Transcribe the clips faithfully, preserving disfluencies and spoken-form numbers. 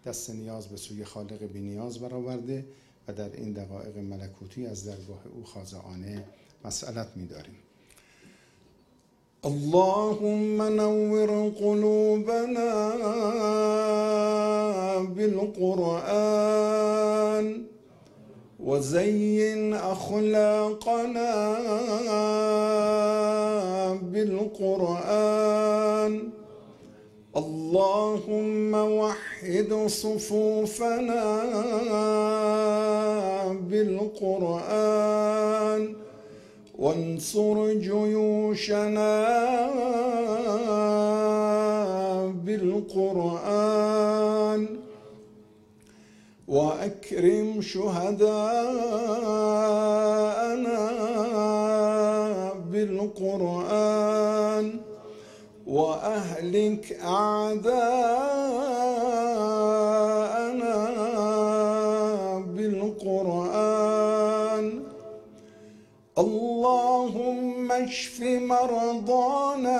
دست نیاز به سوی خالق بی نیاز برآورده و در این دقایق ملکوتی از درگاه او خاضعانه مسئلت می‌داریم. اللهم نور قلوبنا بالقرآن وزين أخلاقنا بالقرآن. اللهم وحد صفوفنا بالقرآن وانصر جيوشنا بالقرآن وأكرم شهداءنا بالقرآن وأهلك أعداءنا بالقرآن. اللهم اشف مرضانا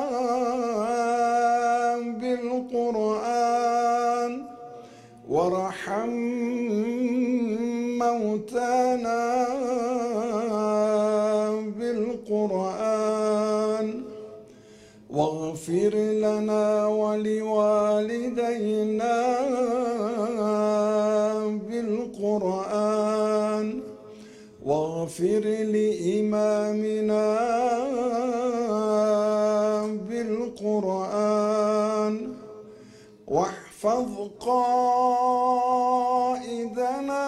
بالقرآن وارحم موتانا بالقرآن واغفر لنا ولوالدينا بالقرآن واغفر لإمامنا بالقرآن واحفظ قائدنا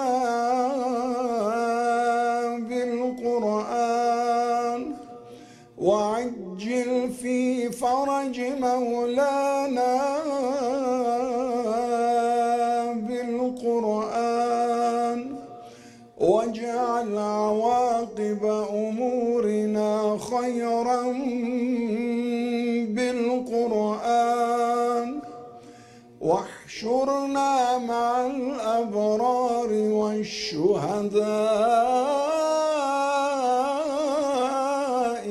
بالقرآن وعجل في فرج مولانا بالقرآن واجعل عواقب أمورنا خيرا بالقرآن واحشرنا مع الأبرار والشهداء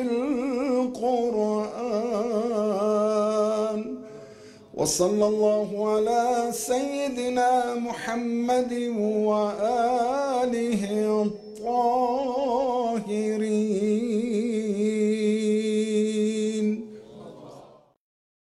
بالقرآن. وصلى الله على سيدنا محمد وآله الطاهرين